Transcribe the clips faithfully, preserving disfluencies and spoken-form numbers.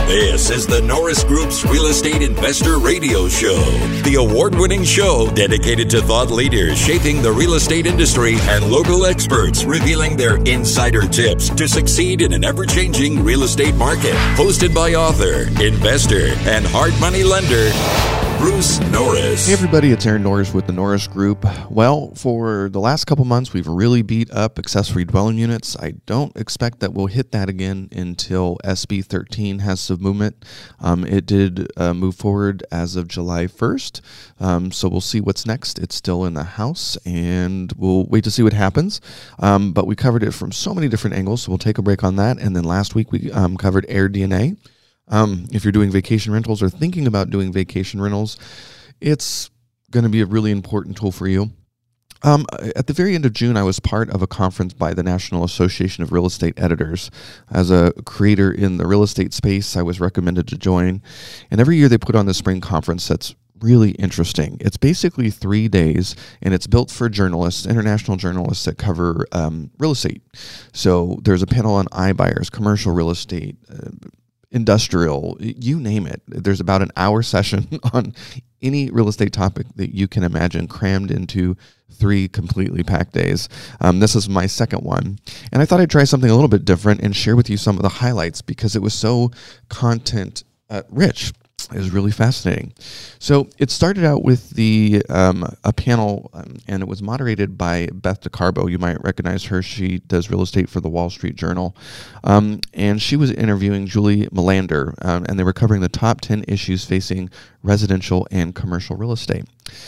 This is the Norris Group's Real Estate Investor Radio Show, the award-winning show dedicated to thought leaders shaping the real estate industry and local experts revealing their insider tips to succeed in an ever-changing real estate market. Hosted by author, investor, and hard money lender, Bruce Norris. Hey everybody, it's Aaron Norris with the Norris Group. Well, for the last couple months, we've really beat up accessory dwelling units. I don't expect that we'll hit that again until S B thirteen has some movement. Um, it did uh, move forward as of July first, um, so we'll see what's next. It's still in the House, and we'll wait to see what happens. Um, but we covered it from so many different angles, so we'll take a break on that. And then last week, we um, covered AirDNA. Um, if you're doing vacation rentals or thinking about doing vacation rentals, it's going to be a really important tool for you. Um, at the very end of June, I was part of a conference by the National Association of Real Estate Editors. As a creator in the real estate space, I was recommended to join. And every year they put on the spring conference that's really interesting. It's basically three days, and it's built for journalists, international journalists that cover um, real estate. So there's a panel on iBuyers, commercial real estate, uh, industrial, you name it. There's about an hour session on any real estate topic that you can imagine crammed into three completely packed days. Um, this is my second one. And I thought I'd try something a little bit different and share with you some of the highlights because it was so content uh, rich. It was really fascinating. So it started out with the um, a panel, um, and it was moderated by Beth DeCarbo. You might recognize her. She does real estate for the Wall Street Journal. Um, and she was interviewing Julie Melander, um, and they were covering the top ten issues facing residential and commercial real estate.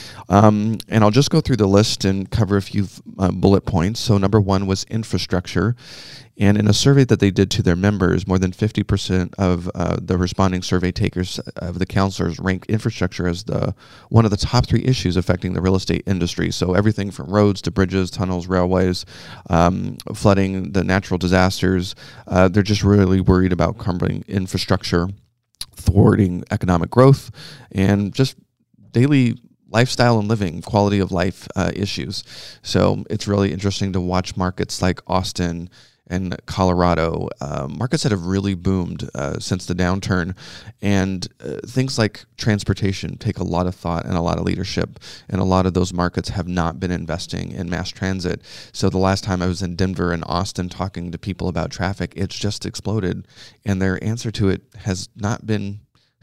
Um, and I'll just go through the list and cover a few uh, bullet points. So number one was infrastructure. And in a survey that they did to their members, more than fifty percent of uh, the responding survey takers of the counselors ranked infrastructure as the one of the top three issues affecting the real estate industry. So everything from roads to bridges, tunnels, railways, um, flooding, the natural disasters. Uh, they're just really worried about crumbling infrastructure, thwarting economic growth, and just daily lifestyle and living, quality of life uh, issues. So it's really interesting to watch markets like Austin and Colorado, uh, markets that have really boomed uh, since the downturn. And uh, things like transportation take a lot of thought and a lot of leadership. And a lot of those markets have not been investing in mass transit. So the last time I was in Denver and Austin talking to people about traffic, it's just exploded. And their answer to it has not been...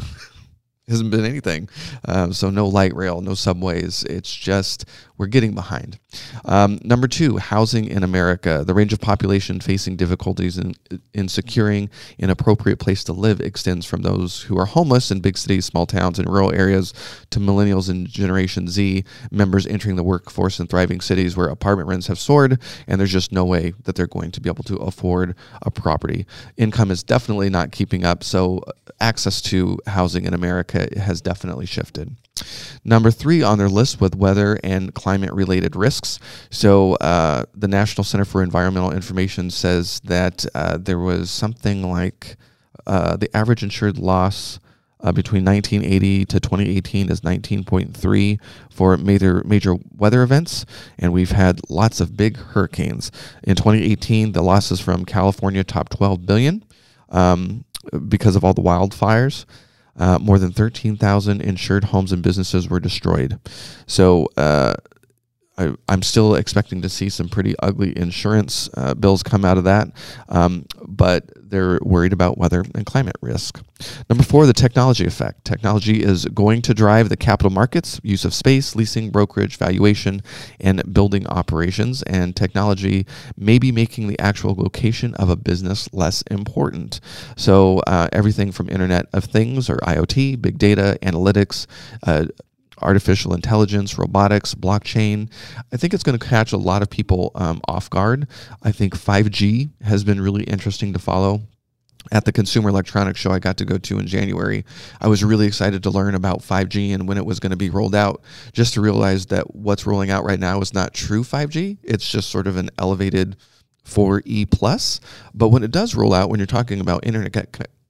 hasn't been anything. Um, so no light rail, no subways. It's just, we're getting behind. Um, number two, housing in America. The range of population facing difficulties in, in securing an appropriate place to live extends from those who are homeless in big cities, small towns, and rural areas to millennials and Generation Z members entering the workforce in thriving cities where apartment rents have soared, and there's just no way that they're going to be able to afford a property. Income is definitely not keeping up, so access to housing in America has definitely shifted. Number three on their list with weather and climate-related risks. So uh, the National Center for Environmental Information says that uh, there was something like uh, the average insured loss uh, between nineteen eighty to twenty eighteen is nineteen point three for major major weather events, and we've had lots of big hurricanes. In twenty eighteen, the losses from California topped twelve billion dollars um, because of all the wildfires. Uh, more than thirteen thousand insured homes and businesses were destroyed. So uh, I, I'm still expecting to see some pretty ugly insurance uh, bills come out of that, um, but they're worried about weather and climate risk. Number four, the technology effect. Technology is going to drive the capital markets, use of space, leasing, brokerage, valuation, and building operations. And technology may be making the actual location of a business less important. So uh, everything from Internet of Things or I O T, big data, analytics, uh, artificial intelligence, robotics, blockchain. I think it's going to catch a lot of people um, off guard. I think five G has been really interesting to follow. At the Consumer Electronics Show I got to go to in January, I was really excited to learn about five G and when it was going to be rolled out, just to realize that what's rolling out right now is not true five G. It's just sort of an elevated four E plus. But when it does roll out, when you're talking about internet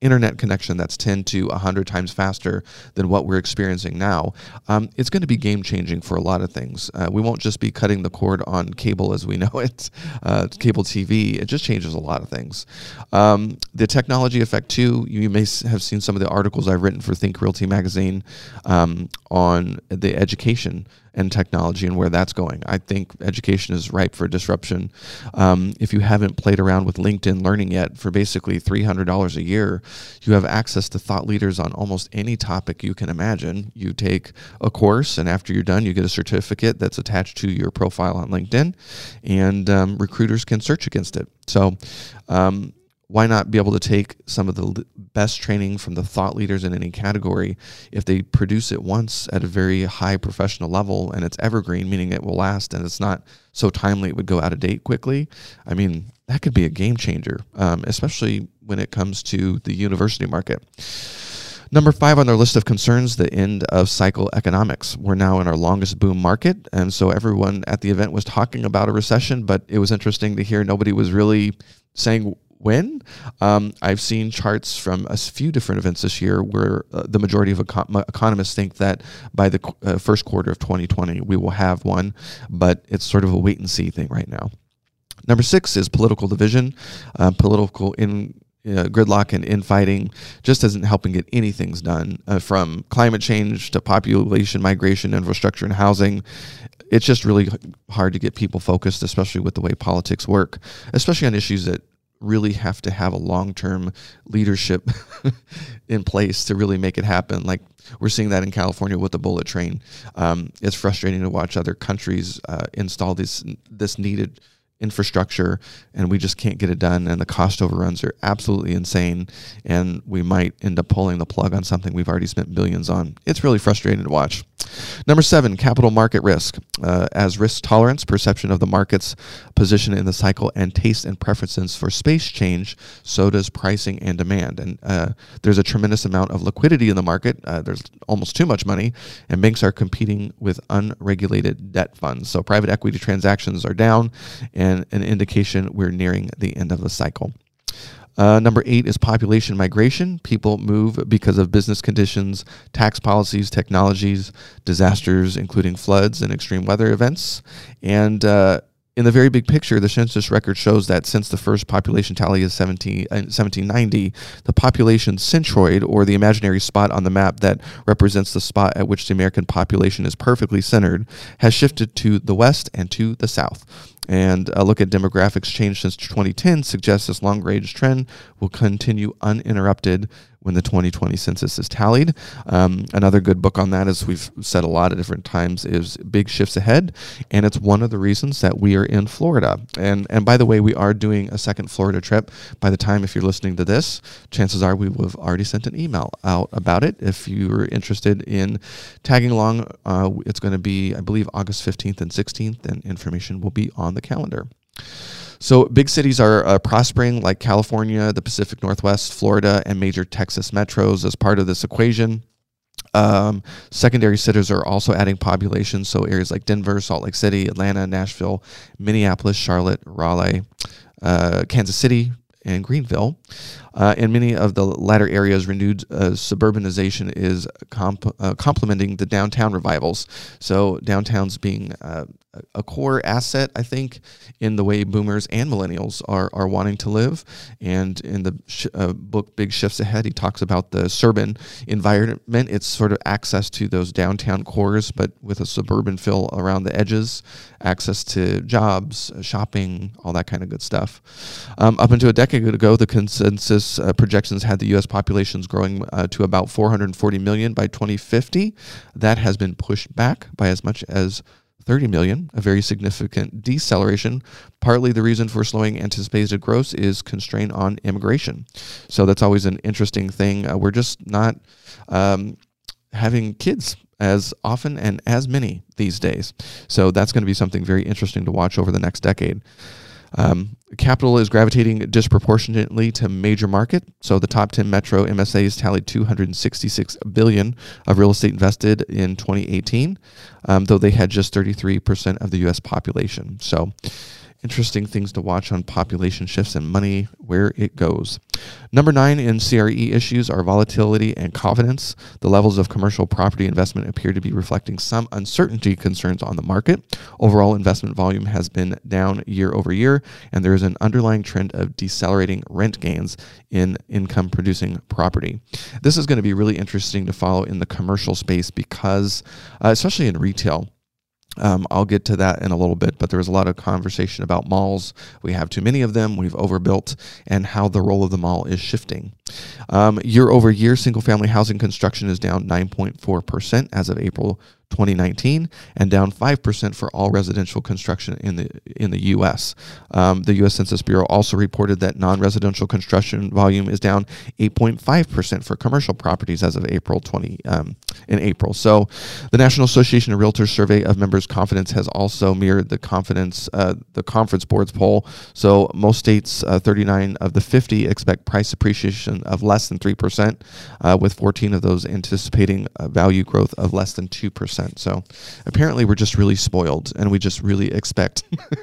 internet connection that's ten to one hundred times faster than what we're experiencing now, um, it's going to be game-changing for a lot of things. Uh, we won't just be cutting the cord on cable as we know it, uh, cable T V. It just changes a lot of things. Um, the technology effect, too, you may have seen some of the articles I've written for Think Realty magazine um, on the education and technology and where that's going. I think education is ripe for disruption. Um, if you haven't played around with LinkedIn Learning yet, for basically three hundred dollars a year, you have access to thought leaders on almost any topic you can imagine. You take a course, and after you're done, you get a certificate that's attached to your profile on LinkedIn, and um, recruiters can search against it. So um, why not be able to take some of the best training from the thought leaders in any category if they produce it once at a very high professional level and it's evergreen, meaning it will last and it's not so timely it would go out of date quickly? I mean, that could be a game changer, um, especially when it comes to the university market. Number five on their list of concerns, the end of cycle economics. We're now in our longest boom market, and so everyone at the event was talking about a recession, but it was interesting to hear nobody was really saying when. Um, I've seen charts from a few different events this year where uh, the majority of econ- economists think that by the uh, first quarter of twenty twenty, we will have one, but it's sort of a wait and see thing right now. Number six is political division. Uh, political in uh, gridlock and infighting just isn't helping get anything done, uh, from climate change to population migration, infrastructure, and housing. It's just really hard to get people focused, especially with the way politics work, especially on issues that really have to have a long-term leadership in place to really make it happen. Like we're seeing that in California with the bullet train. Um, it's frustrating to watch other countries uh, install this this needed infrastructure, and we just can't get it done, and the cost overruns are absolutely insane, and we might end up pulling the plug on something we've already spent billions on. It's really frustrating to watch. Number seven, capital market risk. Uh, as risk tolerance, perception of the market's position in the cycle, and taste and preferences for space change, so does pricing and demand. And uh, there's a tremendous amount of liquidity in the market. Uh, there's almost too much money, and banks are competing with unregulated debt funds. So private equity transactions are down, and an indication we're nearing the end of the cycle. Uh, number eight is population migration. People move because of business conditions, tax policies, technologies, disasters, including floods and extreme weather events. And uh, in the very big picture, the census record shows that since the first population tally is seventeen ninety, the population centroid, or the imaginary spot on the map that represents the spot at which the American population is perfectly centered, has shifted to the west and to the south. And a look at demographics change since twenty ten suggests this long-range trend will continue uninterrupted when the twenty twenty census is tallied. Um, another good book on that, as we've said a lot of different times, is Big Shifts Ahead, and it's one of the reasons that we are in Florida. And and by the way, we are doing a second Florida trip. By the time, if you're listening to this, chances are we will have already sent an email out about it. If you're interested in tagging along, uh, it's going to be, I believe, August fifteenth and sixteenth, and information will be on the calendar. So big cities are uh, prospering, like California, the Pacific Northwest, Florida, and major Texas metros as part of this equation. Um, secondary cities are also adding population, so areas like Denver, Salt Lake City, Atlanta, Nashville, Minneapolis, Charlotte, Raleigh, uh, Kansas City, and Greenville. Uh, in many of the latter areas, renewed uh, suburbanization is comp- uh, complementing the downtown revivals. So downtowns being uh, a core asset, I think, in the way boomers and millennials are are wanting to live. And in the sh- uh, book Big Shifts Ahead, he talks about the suburban environment. It's sort of access to those downtown cores, but with a suburban feel around the edges, access to jobs, shopping, all that kind of good stuff. Um, up until a decade ago, the consensus uh, projections had the U S populations growing uh, to about four hundred forty million by twenty fifty. That has been pushed back by as much as thirty million, a very significant deceleration. Partly the reason for slowing anticipated growth is constraint on immigration. So that's always an interesting thing. Uh, we're just not um, having kids as often and as many these days. So that's going to be something very interesting to watch over the next decade. Um, capital is gravitating disproportionately to major market. So the top ten metro M S As tallied two hundred sixty-six billion dollars of real estate invested in twenty eighteen, um, though they had just thirty-three percent of the U S population. So interesting things to watch on population shifts and money, where it goes. Number nine in C R E issues are volatility and confidence. The levels of commercial property investment appear to be reflecting some uncertainty concerns on the market. Overall investment volume has been down year over year, and there is an underlying trend of decelerating rent gains in income producing property. This is going to be really interesting to follow in the commercial space because, uh, especially in retail, Um, I'll get to that in a little bit, but there was a lot of conversation about malls. We have too many of them, we've overbuilt, and how the role of the mall is shifting. Um, year over year, single-family housing construction is down nine point four percent as of April twenty nineteen, and down five percent for all residential construction in the in the U S. Um, the U S Census Bureau also reported that non-residential construction volume is down eight point five percent for commercial properties as of April twenty um, in April. So, the National Association of Realtors survey of members' confidence has also mirrored the confidence uh, the Conference Board's poll. So, most states, uh, thirty-nine of the fifty, expect price appreciation of less than three percent, uh, with fourteen of those anticipating a value growth of less than two percent. So apparently we're just really spoiled, and we just really expect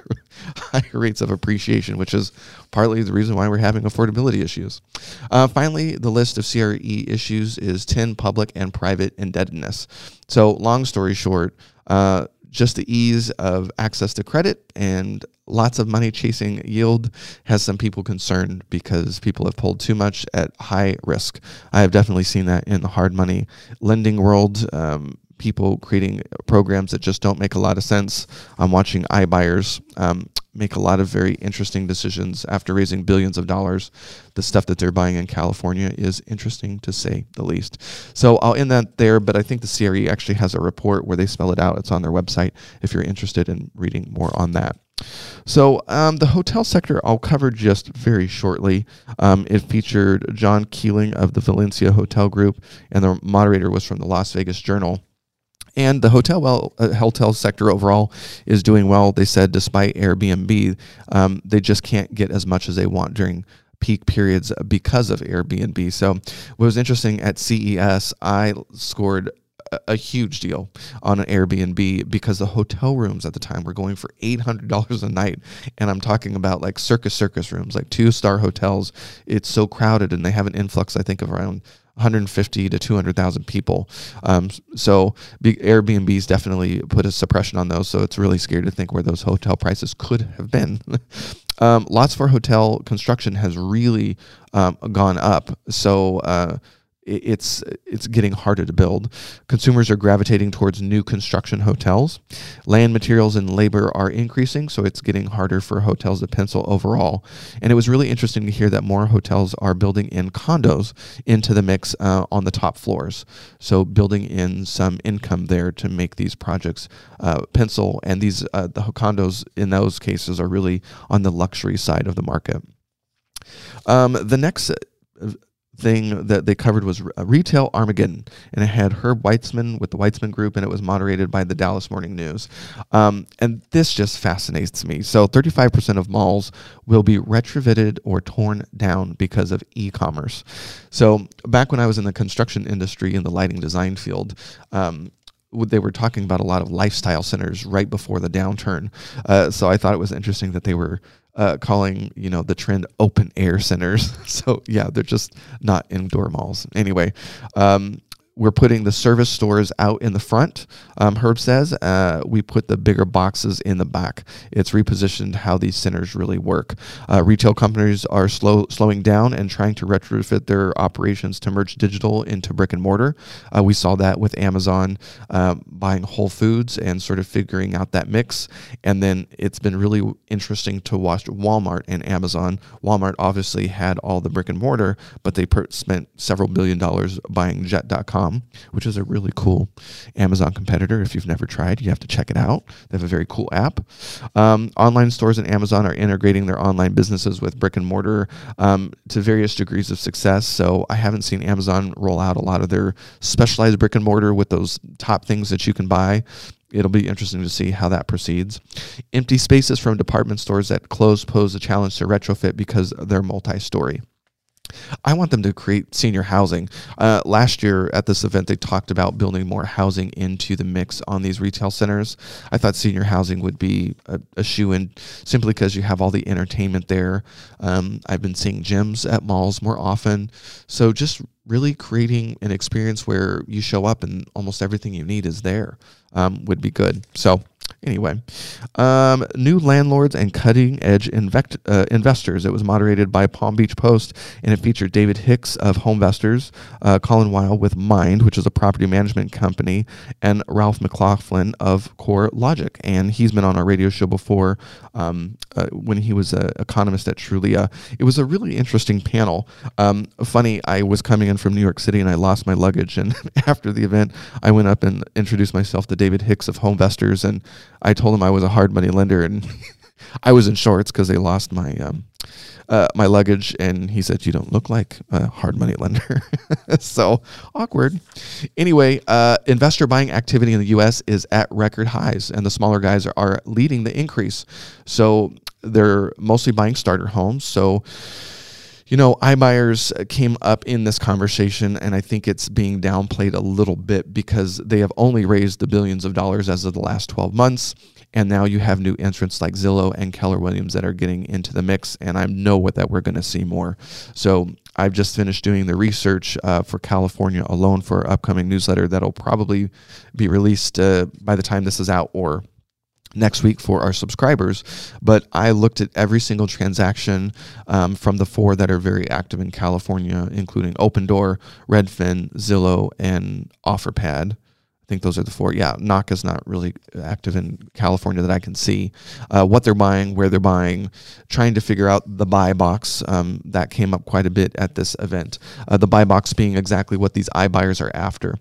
high rates of appreciation, which is partly the reason why we're having affordability issues. Uh, finally, the list of C R E issues is ten public and private indebtedness. So long story short, uh, just the ease of access to credit and lots of money chasing yield has some people concerned because people have pulled too much at high risk. I have definitely seen that in the hard money lending world. Um, people creating programs that just don't make a lot of sense. I'm watching iBuyers um, make a lot of very interesting decisions after raising billions of dollars. The stuff that they're buying in California is interesting, to say the least. So I'll end that there, but I think the C R E actually has a report where they spell it out. It's on their website if you're interested in reading more on that. So um, the hotel sector I'll cover just very shortly. Um, it featured John Keeling of the Valencia Hotel Group, and the moderator was from the Las Vegas Journal. And the hotel well, uh, hotel sector overall is doing well. They said despite Airbnb, um, they just can't get as much as they want during peak periods because of Airbnb. So what was interesting at C E S, I scored a, a huge deal on an Airbnb because the hotel rooms at the time were going for eight hundred dollars a night. And I'm talking about like circus circus rooms, like two-star hotels. It's so crowded, and they have an influx, I think, of around one hundred fifty to two hundred thousand people. Um, so big Airbnbs definitely put a suppression on those. So it's really scary to think where those hotel prices could have been. um, lots for hotel construction has really um, gone up. So uh, it, it's it's getting harder to build. Consumers are gravitating towards new construction hotels. Land, materials, and labor are increasing, so it's getting harder for hotels to pencil overall. And it was really interesting to hear that more hotels are building in condos into the mix uh, on the top floors. So building in some income there to make these projects uh, pencil. And these uh, the condos in those cases are really on the luxury side of the market. Um, the next Uh, thing that they covered was uh, Retail Armageddon, and it had Herb Weitzman with the Weitzman Group, and it was moderated by the Dallas Morning News. Um, and this just fascinates me. So thirty-five percent of malls will be retrofitted or torn down because of e-commerce. So back when I was in the construction industry in the lighting design field, um, they were talking about a lot of lifestyle centers right before the downturn. Uh, so I thought it was interesting that they were uh, calling, you know, the trend open air centers. So yeah, they're just not indoor malls. Anyway, um, we're putting the service stores out in the front, um, Herb says. Uh, we put the bigger boxes in the back. It's repositioned how these centers really work. Uh, retail companies are slow, slowing down and trying to retrofit their operations to merge digital into brick and mortar. Uh, we saw that with Amazon um, buying Whole Foods and sort of figuring out that mix. And then it's been really interesting to watch Walmart and Amazon. Walmart obviously had all the brick and mortar, but they per- spent several billion dollars buying Jet dot com. Which is a really cool Amazon competitor. If you've never tried, you have to check it out. They have a very cool app. Um, online stores and Amazon are integrating their online businesses with brick and mortar um, to various degrees of success. So I haven't seen Amazon roll out a lot of their specialized brick and mortar with those top things that you can buy. It'll be interesting to see how that proceeds. Empty spaces from department stores that close pose a challenge to retrofit because they're multi-story. I want them to create senior housing. Uh, last year at this event, they talked about building more housing into the mix on these retail centers. I thought senior housing would be a, a shoe-in simply because you have all the entertainment there. Um, I've been seeing gyms at malls more often. So just really creating an experience where you show up and almost everything you need is there um, would be good. So anyway, um, new landlords and cutting-edge invect, uh, investors. It was moderated by Palm Beach Post, and it featured David Hicks of Homevestors, uh, Colin Weil with Mind, which is a property management company, and Ralph McLaughlin of CoreLogic. And he's been on our radio show before um, uh, when he was an economist at Trulia. It was a really interesting panel. Um, funny, I was coming in from New York City, and I lost my luggage, and after the event, I went up and introduced myself to David Hicks of Homevestors, and I told him I was a hard money lender, and I was in shorts because they lost my um, uh, my luggage, and he said, "You don't look like a hard money lender." So awkward. Anyway, uh, investor buying activity in the U S is at record highs, and the smaller guys are, are leading the increase. So they're mostly buying starter homes. So, you know, iBuyers came up in this conversation, and I think it's being downplayed a little bit because they have only raised the billions of dollars as of the last twelve months. And now you have new entrants like Zillow and Keller Williams that are getting into the mix, and I know what that we're going to see more. So I've just finished doing the research uh, for California alone for our upcoming newsletter that'll probably be released uh, by the time this is out or next week for our subscribers. But I looked at every single transaction um, from the four that are very active in California, including Opendoor, Redfin, Zillow, and OfferPad. I think those are the four. Yeah, Knock is not really active in California that I can see. Uh, what they're buying, where they're buying, trying to figure out the buy box. Um, that came up quite a bit at this event. Uh, the buy box being exactly what these iBuyers are after.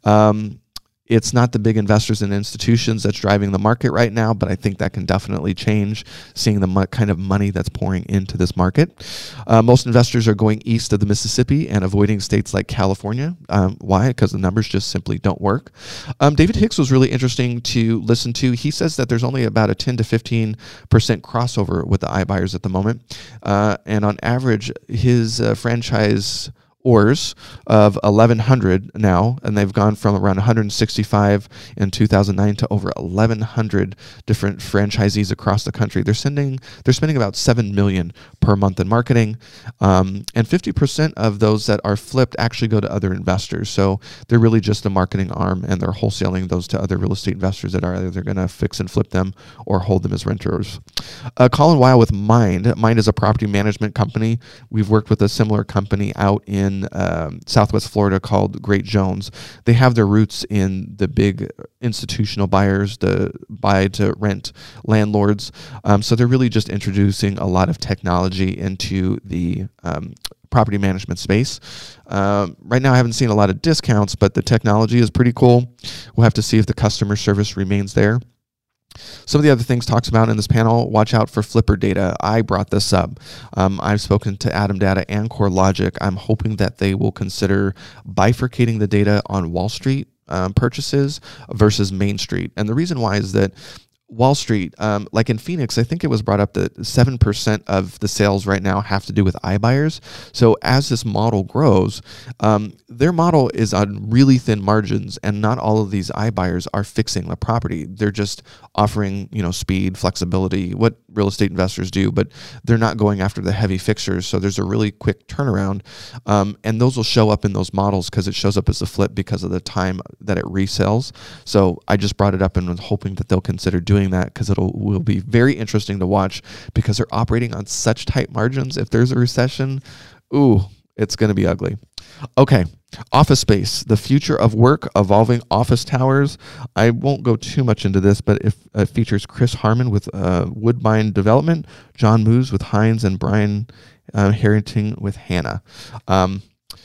Um, It's not the big investors and institutions that's driving the market right now, but I think that can definitely change, seeing the mo- kind of money that's pouring into this market. Uh, most investors are going east of the Mississippi and avoiding states like California. Um, why? Because the numbers just simply don't work. Um, David Hicks was really interesting to listen to. He says that there's only about a ten to fifteen percent crossover with the iBuyers at the moment. Uh, and on average, his uh, franchise Ors of eleven hundred now, and they've gone from around one hundred sixty-five in two thousand nine to over eleven hundred different franchisees across the country. They're sending, they're spending about seven million dollars per month in marketing, um, and fifty percent of those that are flipped actually go to other investors. So they're really just a marketing arm, and they're wholesaling those to other real estate investors that are either going to fix and flip them or hold them as renters. Uh, Colin Weil with Mind. Mind is a property management company. We've worked with a similar company out in Um, Southwest Florida called Great Jones. They have their roots in the big institutional buyers, the buy to rent landlords. Um, so they're really just introducing a lot of technology into the um, property management space. Um, right now I haven't seen a lot of discounts, but the technology is pretty cool. We'll have to see if the customer service remains there. Some of the other things talked about in this panel, watch out for flipper data. I brought this up. Um, I've spoken to Adam Data and CoreLogic. I'm hoping that they will consider bifurcating the data on Wall Street um, purchases versus Main Street. And the reason why is that Wall Street, um, like in Phoenix, I think it was brought up that seven percent of the sales right now have to do with iBuyers. So as this model grows, um, their model is on really thin margins, and not all of these iBuyers are fixing the property. They're just offering, you know, speed, flexibility, what real estate investors do, but they're not going after the heavy fixtures. So there's a really quick turnaround, um, and those will show up in those models because it shows up as a flip because of the time that it resells. So I just brought it up and was hoping that they'll consider doing that because it'll will be very interesting to watch because they're operating on such tight margins. If there's a recession, ooh, it's going to be ugly. Okay, office space, the future of work, evolving office towers. I won't go too much into this, but if, it features Chris Harmon with uh, Woodbine Development, John Moos with Hines, and Brian uh, Harrington with Hannah. Um,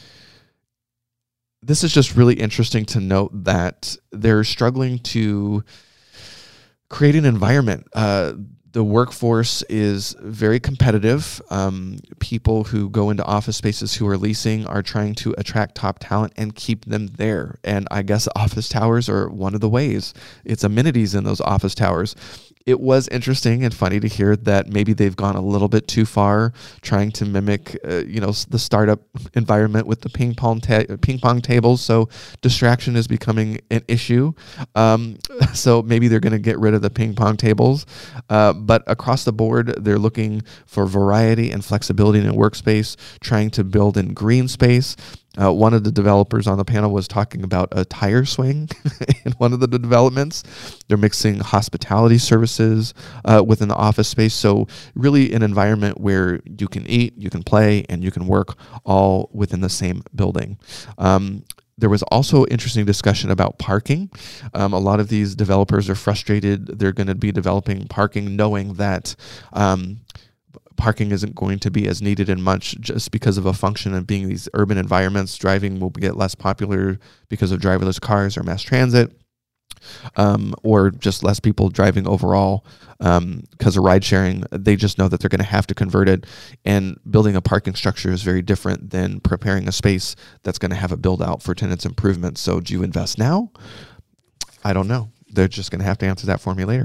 this is just really interesting to note that they're struggling to create an environment. Uh, the workforce is very competitive. Um, people who go into office spaces who are leasing are trying to attract top talent and keep them there. And I guess office towers are one of the ways. It's amenities in those office towers. it was interesting and funny to hear that maybe they've gone a little bit too far trying to mimic, uh, you know, the startup environment with the ping pong ta- ping pong tables. So distraction is becoming an issue. Um, so maybe they're going to get rid of the ping pong tables. Uh, but across the board, they're looking for variety and flexibility in a workspace, trying to build in green space. Uh, one of the developers on the panel was talking about a tire swing in one of the developments. They're mixing hospitality services uh, within the office space. So really an environment where you can eat, you can play, and you can work all within the same building. Um, There was also interesting discussion about parking. Um, a lot of these developers are frustrated. They're going to be developing parking knowing that um, parking isn't going to be as needed in much just because of a function of being these urban environments. Driving will get less popular because of driverless cars or mass transit, um, or just less people driving overall um, because of ride sharing. They just know that they're going to have to convert it, and building a parking structure is very different than preparing a space that's going to have a build out for tenants improvements. So do you invest now? I don't know. They're just going to have to answer that for me later.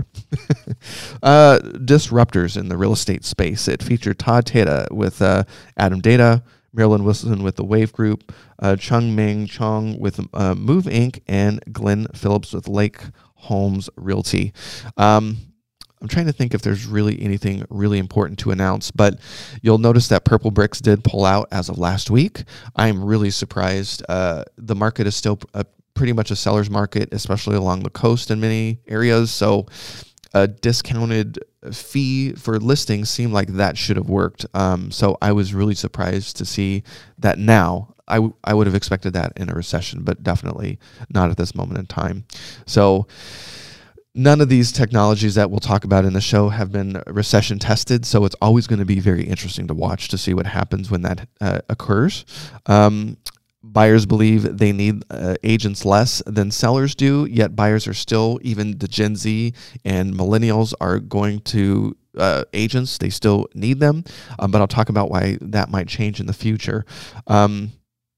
uh, disruptors in the real estate space. It featured Todd Tata with uh, Adam Data, Marilyn Wilson with the Wave Group, uh, Chung Ming Chong with uh, Move Incorporated, and Glenn Phillips with Lake Holmes Realty. Um, I'm trying to think if there's really anything really important to announce, but you'll notice that Purple Bricks did pull out as of last week. I'm really surprised. Uh, the market is still a pretty much a seller's market, especially along the coast in many areas. So a discounted fee for listings seemed like that should have worked. Um, so I was really surprised to see that now. I, w- I would have expected that in a recession, but definitely not at this moment in time. So none of these technologies that we'll talk about in the show have been recession tested. So it's always going to be very interesting to watch to see what happens when that uh, occurs. Um, Buyers believe they need uh, agents less than sellers do, yet buyers are still, even the Gen Z and millennials are going to uh, agents. They still need them, um, but I'll talk about why that might change in the future. Um,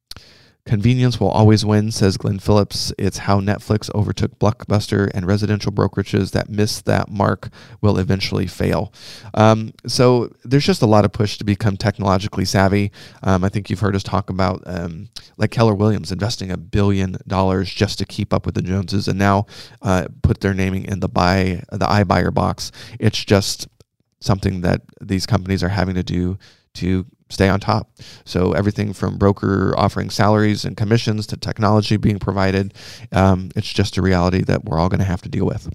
Convenience will always win, says Glenn Phillips. It's how Netflix overtook Blockbuster, and residential brokerages that miss that mark will eventually fail. Um, so there's just a lot of push to become technologically savvy. Um, I think you've heard us talk about um, like Keller Williams investing a billion dollars just to keep up with the Joneses, and now uh, put their naming in the buy the iBuyer box. It's just something that these companies are having to do to stay on top. So everything from broker offering salaries and commissions to technology being provided, um, it's just a reality that we're all going to have to deal with.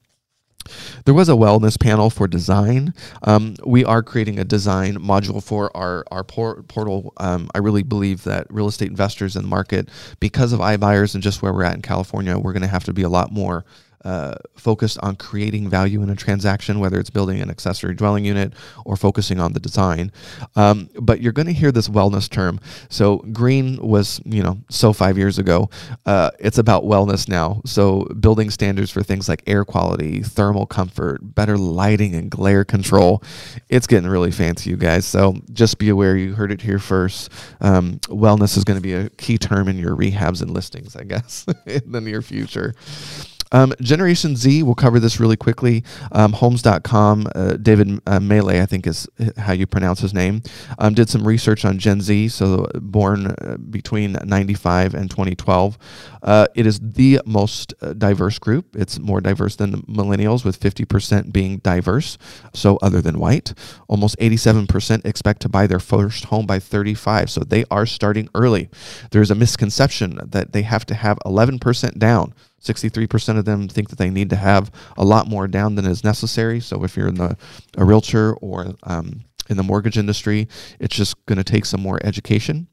There was a wellness panel for design. Um, we are creating a design module for our, our por- portal. Um, I really believe that real estate investors in the market, because of iBuyers and just where we're at in California, we're going to have to be a lot more Uh, focused on creating value in a transaction, whether it's building an accessory dwelling unit or focusing on the design. Um, but you're going to hear this wellness term. So green was, you know, so five years ago. Uh, it's about wellness now. So building standards for things like air quality, thermal comfort, better lighting and glare control. It's getting really fancy, you guys. So just be aware, you heard it here first. Um, wellness is going to be a key term in your rehabs and listings, I guess, in the near future. Um, Generation Z, we'll cover this really quickly. Um, Homes dot com, uh, David uh, Melee, I think is how you pronounce his name, um, did some research on Gen Z, so born uh, between ninety-five and twenty twelve. Uh, it is the most uh, diverse group. It's more diverse than the millennials, with fifty percent being diverse, so other than white. Almost eighty-seven percent expect to buy their first home by thirty-five, so they are starting early. There's a misconception that they have to have eleven percent down. sixty-three percent of them think that they need to have a lot more down than is necessary. So if you're in the a realtor or um, in the mortgage industry, it's just going to take some more education.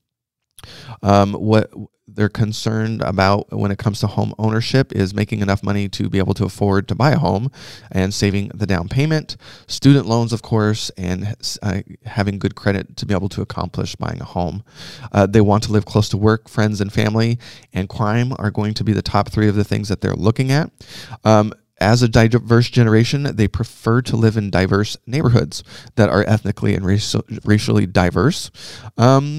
Um, what they're concerned about when it comes to home ownership is making enough money to be able to afford to buy a home and saving the down payment, student loans, of course, and uh, having good credit to be able to accomplish buying a home. Uh, they want to live close to work, friends, and family, and crime are going to be the top three of the things that they're looking at. Um, As a diverse generation, they prefer to live in diverse neighborhoods that are ethnically and racial, racially diverse. Um,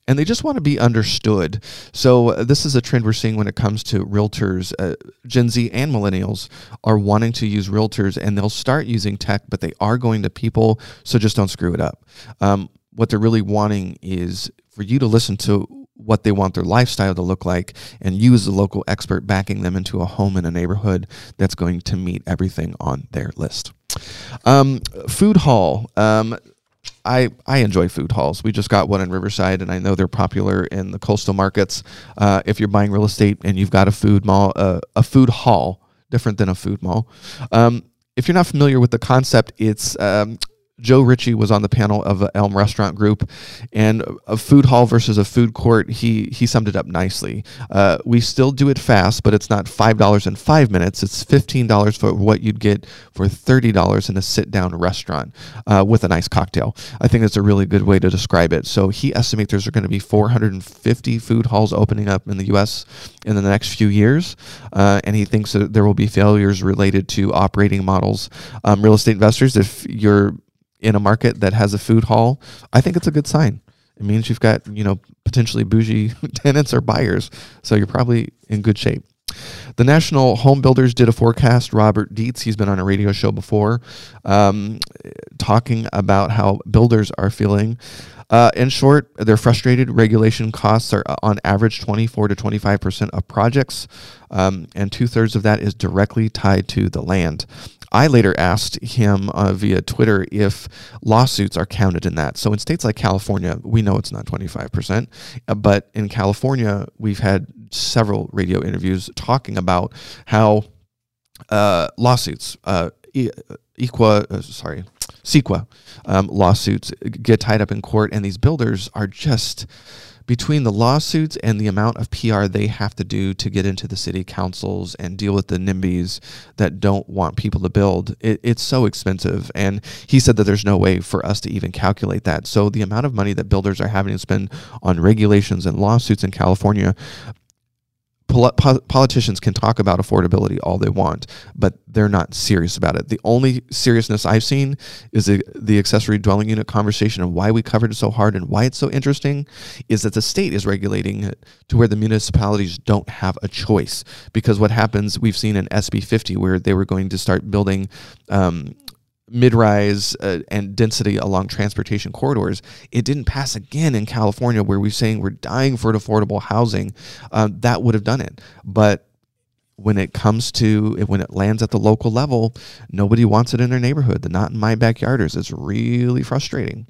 and they just want to be understood. So uh, this is a trend we're seeing when it comes to realtors. Uh, Gen Z and millennials are wanting to use realtors, and they'll start using tech, but they are going to people, so just don't screw it up. Um, what they're really wanting is for you to listen to what they want their lifestyle to look like and use the local expert backing them into a home in a neighborhood that's going to meet everything on their list. Um, food hall. Um, I, I enjoy food halls. We just got one in Riverside, and I know they're popular in the coastal markets. Uh, if you're buying real estate and you've got a food mall, uh, a food hall, different than a food mall. Um, if you're not familiar with the concept, it's um, Joe Ritchie was on the panel of the Elm Restaurant Group, and a food hall versus a food court, he he summed it up nicely. Uh, we still do it fast, but it's not five dollars in five minutes. It's fifteen dollars for what you'd get for thirty dollars in a sit-down restaurant uh, with a nice cocktail. I think that's a really good way to describe it. So he estimates there's going to be four hundred fifty food halls opening up in the U S in the next few years, uh, and he thinks that there will be failures related to operating models. Um, real estate investors, if you're in a market that has a food hall, I think it's a good sign. It means you've got, you know, potentially bougie tenants or buyers, so you're probably in good shape. The National Home Builders did a forecast. Robert Dietz, he's been on a radio show before, um, talking about how builders are feeling. Uh, in short, they're frustrated. Regulation costs are uh, on average twenty-four to twenty-five percent of projects, um, and two-thirds of that is directly tied to the land. I later asked him uh, via Twitter if lawsuits are counted in that. So in states like California, we know it's not twenty-five percent, uh, but in California, we've had several radio interviews talking about how uh, lawsuits, uh, e- Equa, uh, sorry, CEQA um, lawsuits get tied up in court, and these builders are just, between the lawsuits and the amount of P R they have to do to get into the city councils and deal with the NIMBYs that don't want people to build, it, it's so expensive. And he said that there's no way for us to even calculate that. So the amount of money that builders are having to spend on regulations and lawsuits in California, Pol- politicians can talk about affordability all they want, but they're not serious about it. The only seriousness I've seen is the, the accessory dwelling unit conversation, and why we covered it so hard and why it's so interesting is that the state is regulating it to where the municipalities don't have a choice. Because what happens, we've seen in S B fifty where they were going to start building um, mid-rise uh, and density along transportation corridors. It didn't pass again in California, where we're saying we're dying for affordable housing. Um, that would have done it. But when it comes to, when it lands at the local level, nobody wants it in their neighborhood. The not in my backyarders. It's really frustrating.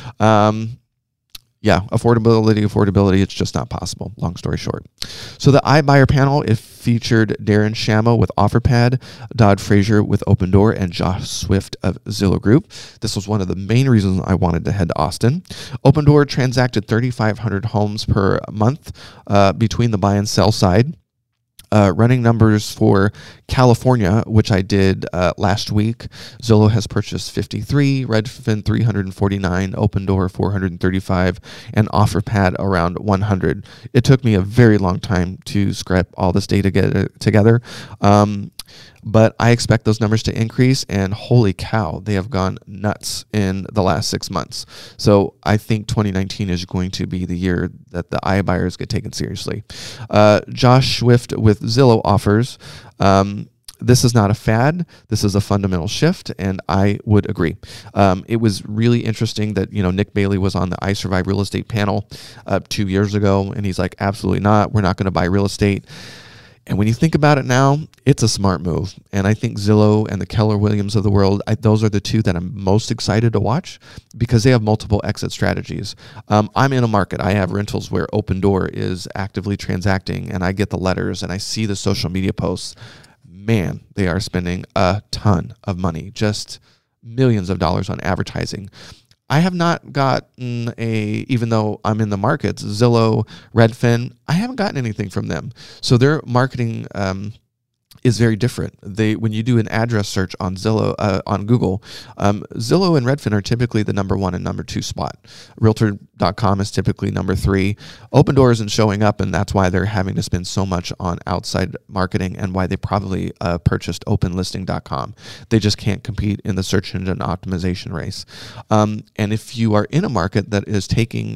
Um, Yeah, affordability, affordability, it's just not possible, long story short. So the iBuyer panel, it featured Darren Shamo with OfferPad, Dodd Frazier with Opendoor, and Josh Swift of Zillow Group. This was one of the main reasons I wanted to head to Austin. Opendoor transacted thirty-five hundred homes per month uh, between the buy and sell side. Uh, running numbers for California, which I did uh, last week, Zillow has purchased fifty-three, Redfin three hundred forty-nine, Opendoor four hundred thirty-five, and OfferPad around one hundred. It took me a very long time to scrap all this data get, together, um, but I expect those numbers to increase, and holy cow, they have gone nuts in the last six months. So I think twenty nineteen is going to be the year that the iBuyers get taken seriously. Uh, Josh Swift with Zillow offers, um, this is not a fad. This is a fundamental shift, and I would agree. Um, it was really interesting that, you know, Nick Bailey was on the I Survive Real Estate panel uh, two years ago, and he's like, absolutely not. We're not going to buy real estate. And when you think about it now, it's a smart move. And I think Zillow and the Keller Williams of the world, I, those are the two that I'm most excited to watch because they have multiple exit strategies. Um, I'm in a market. I have rentals where Opendoor is actively transacting, and I get the letters and I see the social media posts. Man, they are spending a ton of money, just millions of dollars on advertising. I have not gotten a, even though I'm in the markets, Zillow, Redfin, I haven't gotten anything from them. So their marketing um, is very different. They, when you do an address search on Zillow, uh, on Google, um, Zillow and Redfin are typically the number one and number two spot. Realtor dot com is typically number three. Opendoor isn't showing up, and that's why they're having to spend so much on outside marketing, and why they probably uh, purchased open listing dot com. They just can't compete in the search engine optimization race. Um, and if you are in a market that is taking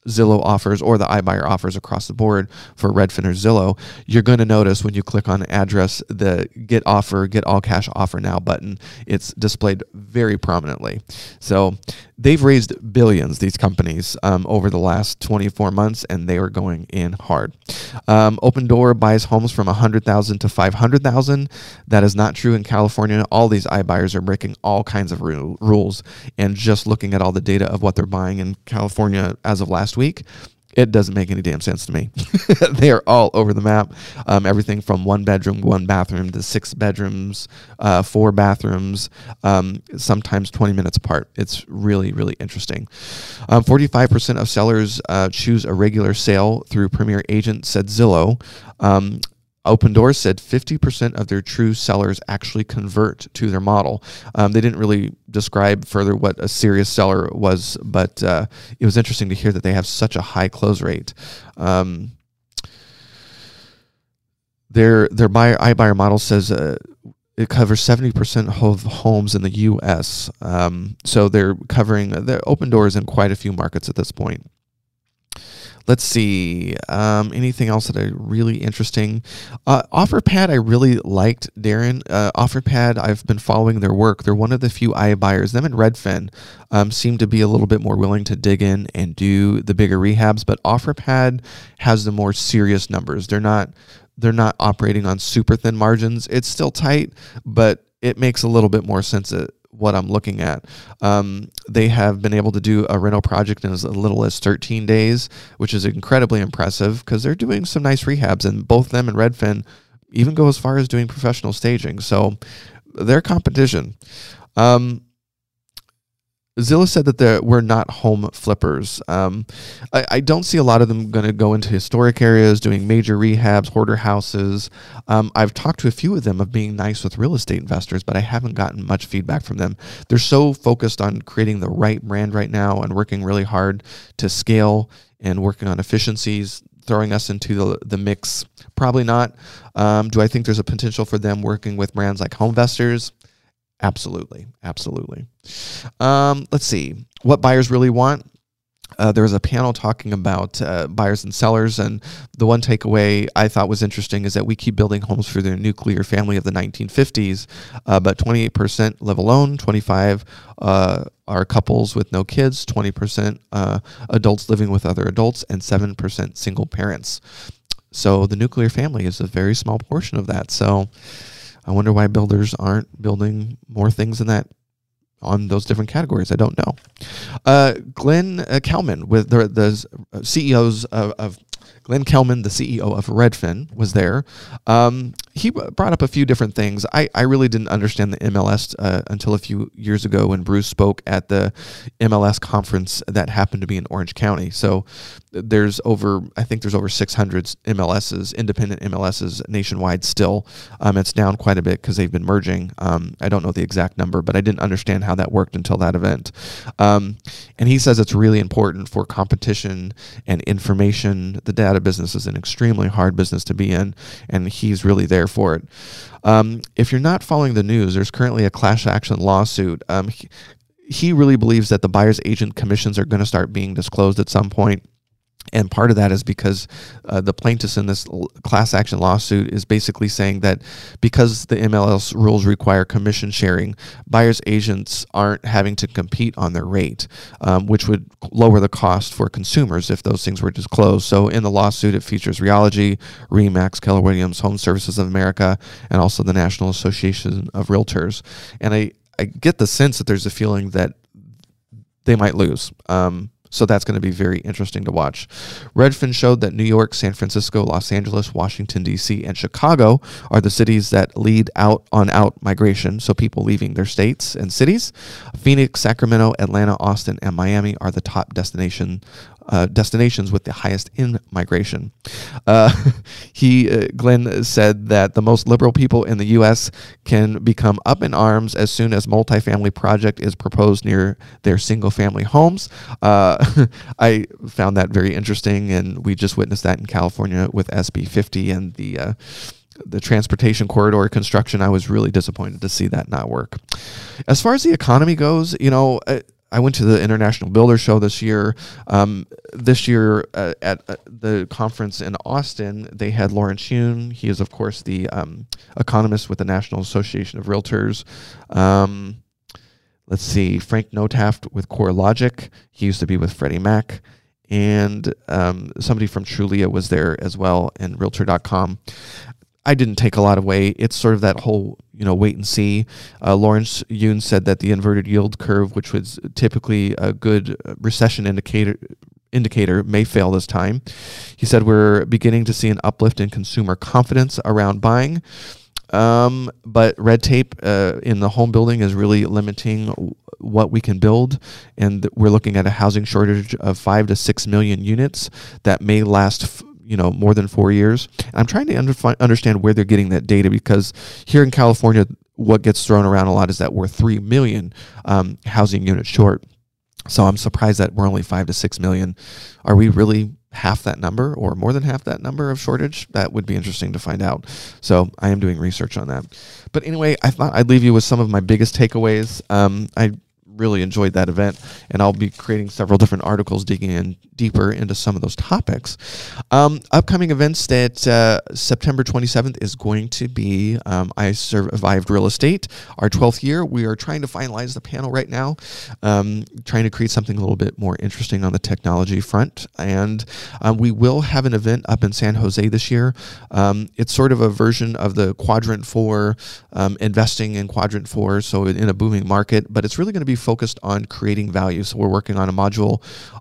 Zillow offers or the iBuyer offers across the board for Redfin or Zillow, you're going to notice when you click on address, the get offer, get all cash offer now button, it's displayed very prominently. So they've raised billions, these companies, um, over the last twenty-four months, and they are going in hard. Um, Opendoor buys homes from one hundred thousand to five hundred thousand. That is not true in California. All these iBuyers are breaking all kinds of ru- rules. And just looking at all the data of what they're buying in California as of last week, it doesn't make any damn sense to me. They are all over the map. Um, everything from one bedroom, one bathroom to six bedrooms, uh, four bathrooms, um, sometimes twenty minutes apart. It's really, really interesting. Um, forty-five percent of sellers uh, choose a regular sale through Premier Agent, said Zillow. Um, Opendoor said fifty percent of their true sellers actually convert to their model. Um, they didn't really describe further what a serious seller was, but uh, it was interesting to hear that they have such a high close rate. Um, their their buyer iBuyer model says uh, it covers seventy percent of homes in the U S. Um, so they're covering, the Opendoor is in quite a few markets at this point. Let's see. Um, anything else that I really interesting? Uh, OfferPad, I really liked, Darren. Uh, OfferPad, I've been following their work. They're one of the few iBuyers. Them and Redfin um, seem to be a little bit more willing to dig in and do the bigger rehabs, but OfferPad has the more serious numbers. They're not they're not operating on super thin margins. It's still tight, but it makes a little bit more sense at what I'm looking at. Um, they have been able to do a rental project in as little as thirteen days, which is incredibly impressive because they're doing some nice rehabs, and both them and Redfin even go as far as doing professional staging. So they're competition. Um, Zillow said that we're not home flippers. Um, I, I don't see a lot of them going to go into historic areas, doing major rehabs, hoarder houses. Um, I've talked to a few of them of being nice with real estate investors, but I haven't gotten much feedback from them. They're so focused on creating the right brand right now and working really hard to scale and working on efficiencies, throwing us into the, the mix. Probably not. Um, do I think there's a potential for them working with brands like HomeVestors? Absolutely. Absolutely. Um, let's see what buyers really want. Uh, there was a panel talking about uh, buyers and sellers, and the one takeaway I thought was interesting is that we keep building homes for the nuclear family of the nineteen fifties, uh, but twenty-eight percent live alone, twenty-five uh, are couples with no kids, twenty percent uh, adults living with other adults, and seven percent single parents. So the nuclear family is a very small portion of that. So I wonder why builders aren't building more things in that, on those different categories. I don't know. Uh, Glenn uh, Kelman, with the, the C E Os of, of Glenn Kelman, the C E O of Redfin, was there. Um, he brought up a few different things. I, I really didn't understand the M L S uh, until a few years ago when Bruce spoke at the M L S conference that happened to be in Orange County. So there's over, I think there's over six hundred M L Ss, independent M L Ss nationwide still. Um, it's down quite a bit because they've been merging. Um, I don't know the exact number, but I didn't understand how that worked until that event. Um, and he says it's really important for competition and information. The data business is an extremely hard business to be in, and he's really there for it. Um, if you're not following the news, there's currently a class action lawsuit. Um, he, he really believes that the buyer's agent commissions are going to start being disclosed at some point. And part of that is because uh, the plaintiffs in this class action lawsuit is basically saying that because the M L S rules require commission sharing, buyer's agents aren't having to compete on their rate, um, which would lower the cost for consumers if those things were disclosed. So in the lawsuit, it features Realogy, RE/MAX, Keller Williams, Home Services of America, and also the National Association of Realtors. And I, I get the sense that there's a feeling that they might lose. Um, So that's going to be very interesting to watch. Redfin showed that New York, San Francisco, Los Angeles, Washington, D C, and Chicago are the cities that lead out on out migration, so people leaving their states and cities. Phoenix, Sacramento, Atlanta, Austin, and Miami are the top destination uh, destinations with the highest in migration. Uh, he, uh, Glenn, said that the most liberal people in the U S can become up in arms as soon as multifamily project is proposed near their single-family homes. Uh, I found that very interesting, and we just witnessed that in California with S B fifty and the uh, the transportation corridor construction. I was really disappointed to see that not work. As far as the economy goes, you know, I, I went to the International Builder Show this year. Um, this year uh, at uh, the conference in Austin, they had Lawrence Yun. He is, of course, the um, economist with the National Association of Realtors. Um, let's see, Frank Notaft with CoreLogic. He used to be with Freddie Mac. And um, somebody from Trulia was there as well, and Realtor dot com. I didn't take a lot away. It's sort of that whole, you know, wait and see. Uh, Lawrence Yun said that the inverted yield curve, which was typically a good recession indicator, indicator may fail this time. He said we're beginning to see an uplift in consumer confidence around buying. Um, but red tape uh, in the home building is really limiting what we can build, and we're looking at a housing shortage of five to six million units that may last, f- you know, more than four years. And I'm trying to under- understand where they're getting that data, because here in California, what gets thrown around a lot is that we're three million um, housing units short. So I'm surprised that we're only five to six million. Are we really half that number or more than half that number of shortage? That would be interesting to find out. So I am doing research on that. But anyway, I thought I'd leave you with some of my biggest takeaways. Um, I really enjoyed that event, and I'll be creating several different articles digging in deeper into some of those topics. Um, upcoming events that uh, September twenty-seventh is going to be um, I Survived Real Estate, our twelfth year. We are trying to finalize the panel right now, um, trying to create something a little bit more interesting on the technology front. And um, we will have an event up in San Jose this year. Um, it's sort of a version of the Quadrant four, um, investing in Quadrant four, so in a booming market, but it's really going to be focused on creating value. So we're working on a module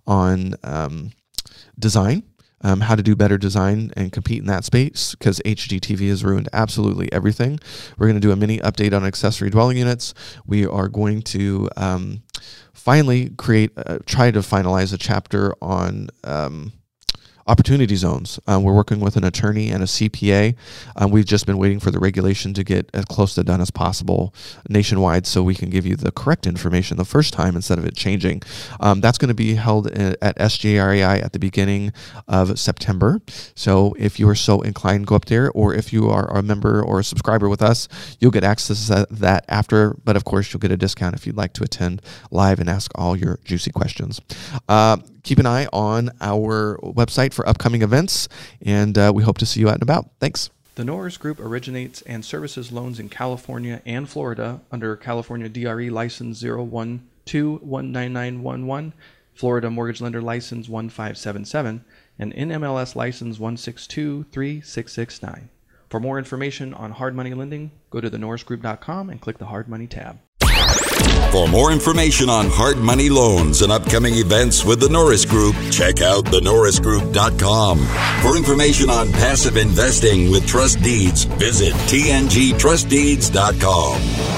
on um, design, um, how to do better design and compete in that space, because H G T V has ruined absolutely everything. We're going to do a mini update on accessory dwelling units. We are going to um, finally create, uh, try to finalize a chapter on um, opportunity zones. Um, we're working with an attorney and a C P A. Um, we've just been waiting for the regulation to get as close to done as possible nationwide, so we can give you the correct information the first time instead of it changing. Um, that's going to be held at S J R E I at the beginning of September. So if you are so inclined, go up there, or if you are a member or a subscriber with us, you'll get access to that after. But of course, you'll get a discount if you'd like to attend live and ask all your juicy questions. Uh, Keep an eye on our website for upcoming events, and uh, we hope to see you out and about. Thanks. The Norris Group originates and services loans in California and Florida under California D R E license zero one two one nine nine one one, Florida Mortgage Lender license one five seven seven, and N M L S license one six two three six six nine. For more information on hard money lending, go to the norris group dot com and click the Hard Money tab. For more information on hard money loans and upcoming events with the Norris Group, check out the norris group dot com. For information on passive investing with trust deeds, visit t n g trust deeds dot com.